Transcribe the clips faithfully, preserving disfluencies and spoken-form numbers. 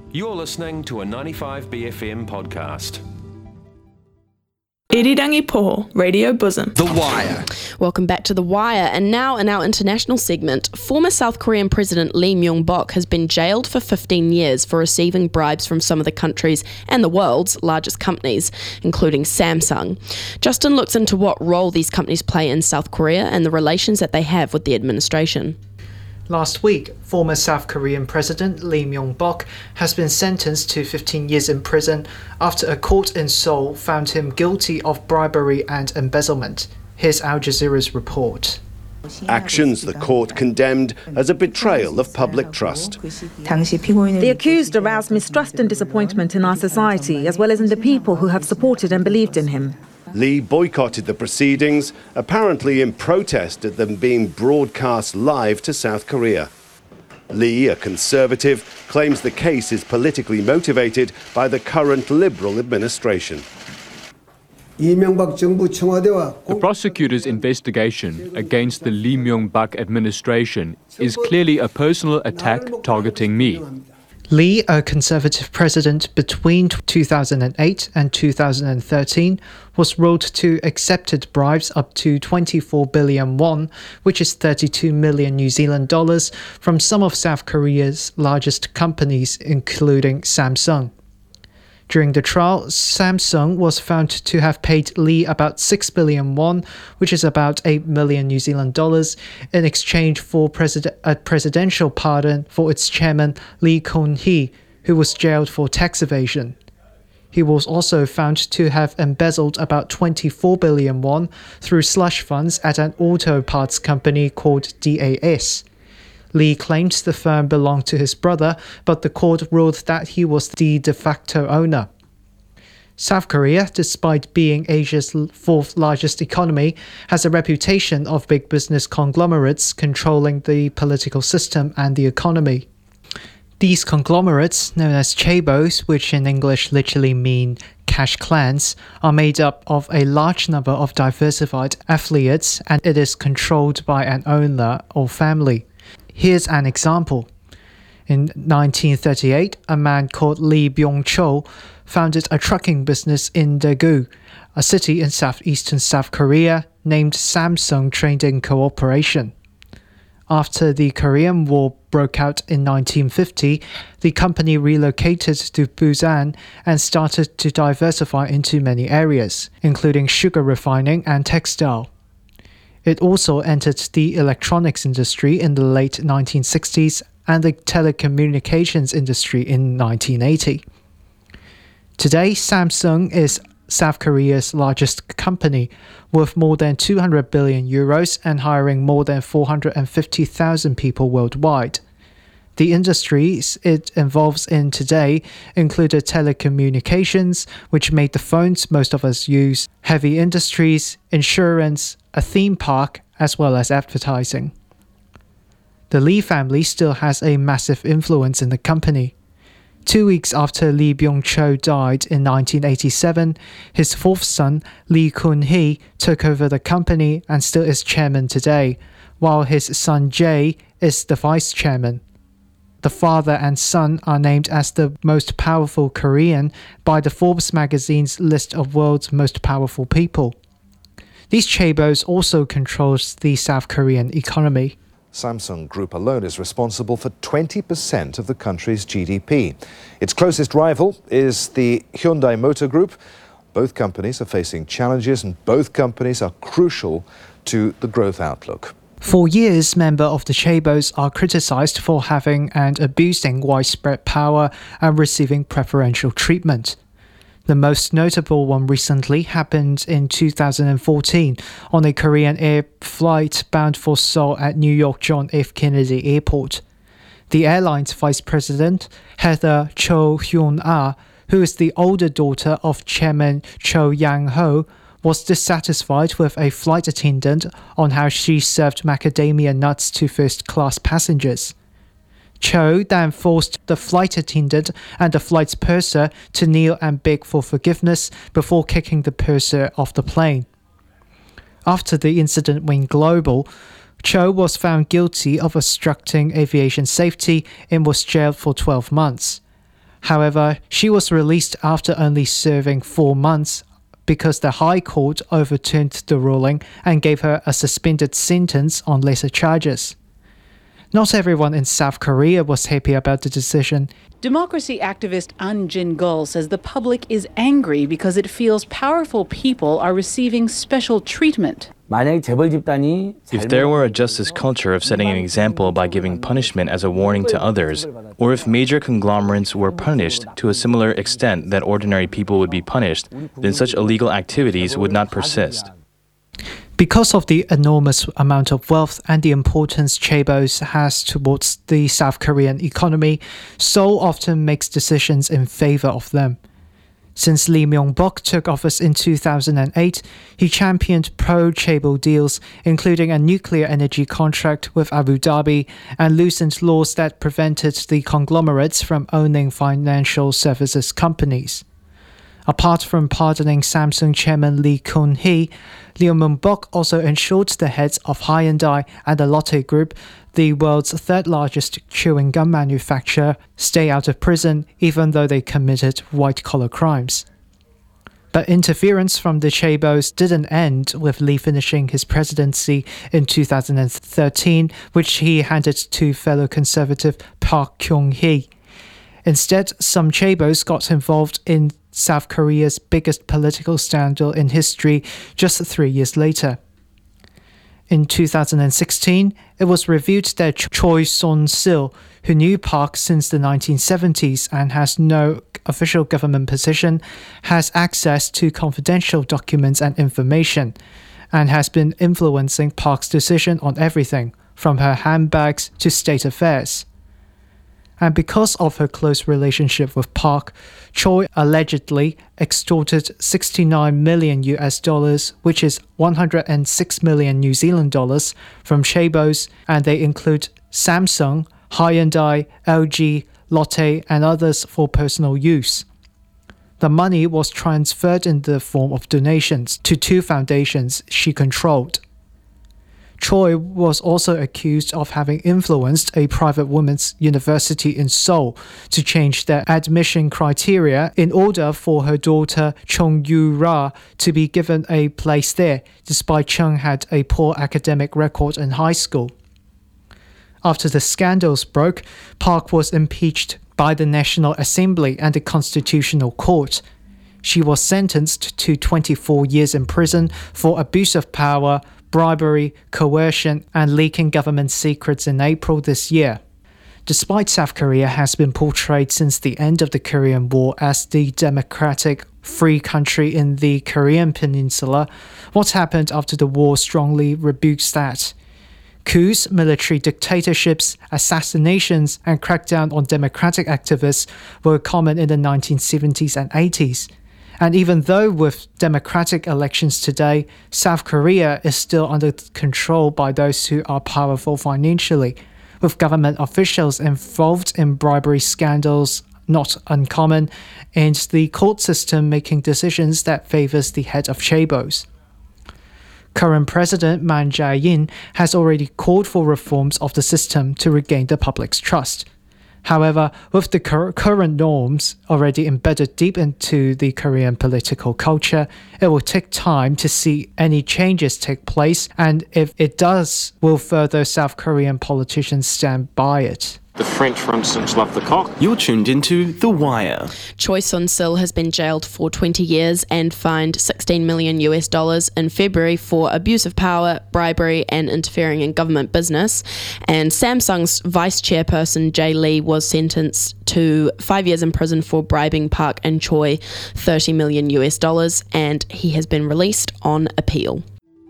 You're listening to a ninety-five B F M podcast. Irirangi Poho, Radio Bosom. The Wire. Welcome back to The Wire, and now in our international segment, former South Korean President Lee Myung-bok has been jailed for fifteen years for receiving bribes from some of the country's and the world's largest companies, including Samsung. Justin looks into what role these companies play in South Korea and the relations that they have with the administration. Last week, former South Korean President Lee Myung-bok has been sentenced to fifteen years in prison after a court in Seoul found him guilty of bribery and embezzlement. Here's Al Jazeera's report. Actions the court condemned as a betrayal of public trust. The accused aroused mistrust and disappointment in our society, as well as in the people who have supported and believed in him. Lee boycotted the proceedings, apparently in protest at them being broadcast live to South Korea. Lee, a conservative, claims the case is politically motivated by the current Liberal administration. The prosecutor's investigation against the Lee Myung-bok administration is clearly a personal attack targeting me. Lee, a conservative president between two thousand eight and two thousand thirteen, was ruled to accepted bribes up to twenty-four billion won, which is thirty-two million New Zealand dollars, from some of South Korea's largest companies, including Samsung. During the trial, Samsung was found to have paid Lee about six billion won, which is about eight million New Zealand dollars, in exchange for president, a presidential pardon for its chairman Lee Kun-hee, who was jailed for tax evasion. He was also found to have embezzled about twenty-four billion won through slush funds at an auto parts company called D A S. Lee claimed the firm belonged to his brother, but the court ruled that he was the de facto owner. South Korea, despite being Asia's fourth largest economy, has a reputation of big business conglomerates controlling the political system and the economy. These conglomerates, known as chaebols, which in English literally mean cash clans, are made up of a large number of diversified affiliates, and it is controlled by an owner or family. Here's an example. In nineteen thirty-eight, a man called Lee Byung-chul founded a trucking business in Daegu, a city in southeastern South Korea, named Samsung Trading Corporation. After the Korean War broke out in nineteen fifty, the company relocated to Busan and started to diversify into many areas, including sugar refining and textile. It also entered the electronics industry in the late nineteen sixties and the telecommunications industry in nineteen eighty. Today, Samsung is South Korea's largest company, worth more than two hundred billion euros and hiring more than four hundred fifty thousand people worldwide. The industries it involves in today included telecommunications, which made the phones most of us use, heavy industries, insurance, a theme park, as well as advertising. The Lee family still has a massive influence in the company. Two weeks after Lee Byung-chul died in nineteen eighty-seven, his fourth son, Lee Kun-hee, took over the company and still is chairman today, while his son Jae is the vice chairman. The father and son are named as the most powerful Korean by the Forbes magazine's list of world's most powerful people. These chaebols also controls the South Korean economy. Samsung Group alone is responsible for twenty percent of the country's G D P. Its closest rival is the Hyundai Motor Group. Both companies are facing challenges, and both companies are crucial to the growth outlook. For years, members of the chaebols are criticized for having and abusing widespread power and receiving preferential treatment. The most notable one recently happened in two thousand fourteen on a Korean Air flight bound for Seoul at New York John F. Kennedy Airport. The airline's vice president, Heather Cho Hyun-ah, who is the older daughter of Chairman Cho Yang-ho, was dissatisfied with a flight attendant on how she served macadamia nuts to first-class passengers. Cho then forced the flight attendant and the flight's purser to kneel and beg for forgiveness before kicking the purser off the plane. After the incident went global, Cho was found guilty of obstructing aviation safety and was jailed for twelve months. However, she was released after only serving four months because the High Court overturned the ruling and gave her a suspended sentence on lesser charges. Not everyone in South Korea was happy about the decision. Democracy activist An Jin-gul says the public is angry because it feels powerful people are receiving special treatment. If there were a justice culture of setting an example by giving punishment as a warning to others, or if major conglomerates were punished to a similar extent that ordinary people would be punished, then such illegal activities would not persist. Because of the enormous amount of wealth and the importance chaebols has towards the South Korean economy, Seoul often makes decisions in favor of them. Since Lee Myung-bok took office in two thousand eight, he championed pro-chaebol deals, including a nuclear energy contract with Abu Dhabi, and loosened laws that prevented the conglomerates from owning financial services companies. Apart from pardoning Samsung chairman Lee Kun-hee, Lee Myung-bok also ensured the heads of Hyundai and the Lotte Group, the world's third-largest chewing gum manufacturer, stay out of prison even though they committed white-collar crimes. But interference from the chaebols didn't end with Lee finishing his presidency in two thousand thirteen, which he handed to fellow conservative Park Kyung-hee. Instead, some chaebols got involved in South Korea's biggest political scandal in history just three years later. In two thousand sixteen, it was revealed that Choi Son-sil, who knew Park since the nineteen seventies and has no official government position, has access to confidential documents and information, and has been influencing Park's decision on everything, from her handbags to state affairs. And because of her close relationship with Park, Choi allegedly extorted sixty-nine million U S dollars, which is one hundred six million New Zealand dollars, from chaebols, and they include Samsung, Hyundai, L G, Lotte, and others for personal use. The money was transferred in the form of donations to two foundations she controlled. Choi was also accused of having influenced a private women's university in Seoul to change their admission criteria in order for her daughter Chung Yu-ra to be given a place there, despite Chung had a poor academic record in high school. After the scandals broke, Park was impeached by the National Assembly and the Constitutional Court. She was sentenced to twenty-four years in prison for abuse of power, bribery, coercion, and leaking government secrets in April this year. Despite South Korea has been portrayed since the end of the Korean War as the democratic, free country in the Korean peninsula, what happened after the war strongly rebukes that. Coups, military dictatorships, assassinations, and crackdown on democratic activists were common in the nineteen seventies and eighties. And even though with democratic elections today, South Korea is still under control by those who are powerful financially, with government officials involved in bribery scandals not uncommon, and the court system making decisions that favors the head of chaebols. Current President Moon Jae-in has already called for reforms of the system to regain the public's trust. However, with the cur- current norms already embedded deep into the Korean political culture, it will take time to see any changes take place, and if it does, will further South Korean politicians stand by it. The French, for instance, love the cock. You're tuned into The Wire. Choi Son-sil has been jailed for twenty years and fined sixteen million U S dollars in February for abuse of power, bribery, and interfering in government business. And Samsung's vice chairperson Jay Lee was sentenced to five years in prison for bribing Park and Choi thirty million U S dollars, and he has been released on appeal.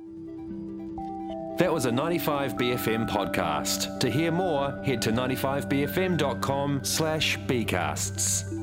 That was a ninety-five B F M podcast. To hear more, head to ninety-five b f m dot com slash bcasts.